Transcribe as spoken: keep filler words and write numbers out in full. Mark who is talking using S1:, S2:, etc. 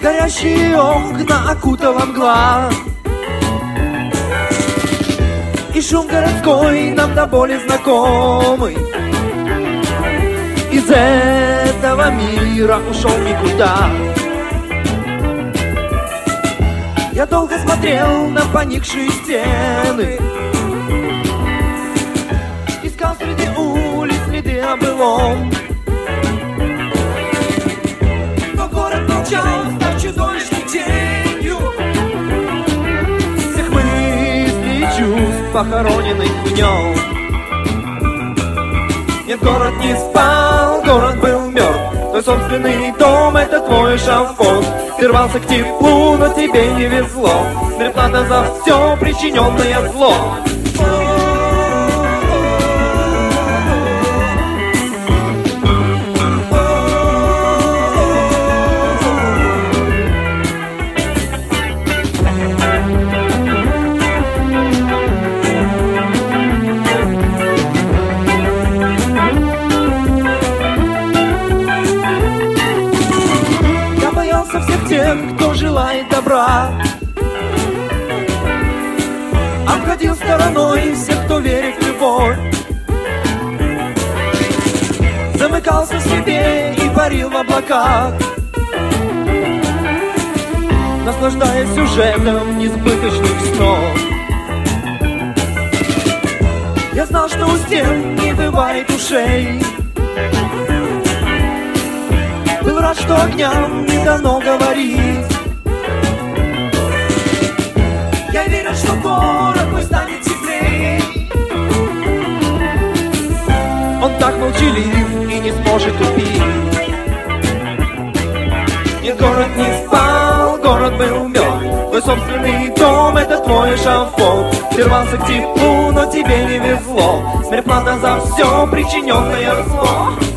S1: Горящие окна окутала мгла, и шум городской нам до боли знакомый. Из этого мира ушел никуда. Я долго смотрел на поникшие стены, искал среди улиц следы о былом. Но город молчал, став чудовищной тенью всех мыслей и чувств, похороненных в нем. Нет, город не спал, город был мертв. Твой собственный дом — это твой эшафот. Ты рвался к теплу, но тебе не везло. Предплата за все причиненное зло. Всех тех, кто желает добра, обходил стороной всех, кто верит в любовь. Замыкался в себе и парил в облаках, наслаждаясь сюжетом несбыточных снов. Я знал, что у стен не бывает ушей, был рад, что огням не дано говорить. Я верил, что город мой станет теплей. Он так молчалив и не сможет убить. Нет, город не спал, город был мертв. Твой собственный дом — это твой эшафот. Ты рвался к теплу, но тебе не везло. Смерть плата за все причиненное зло.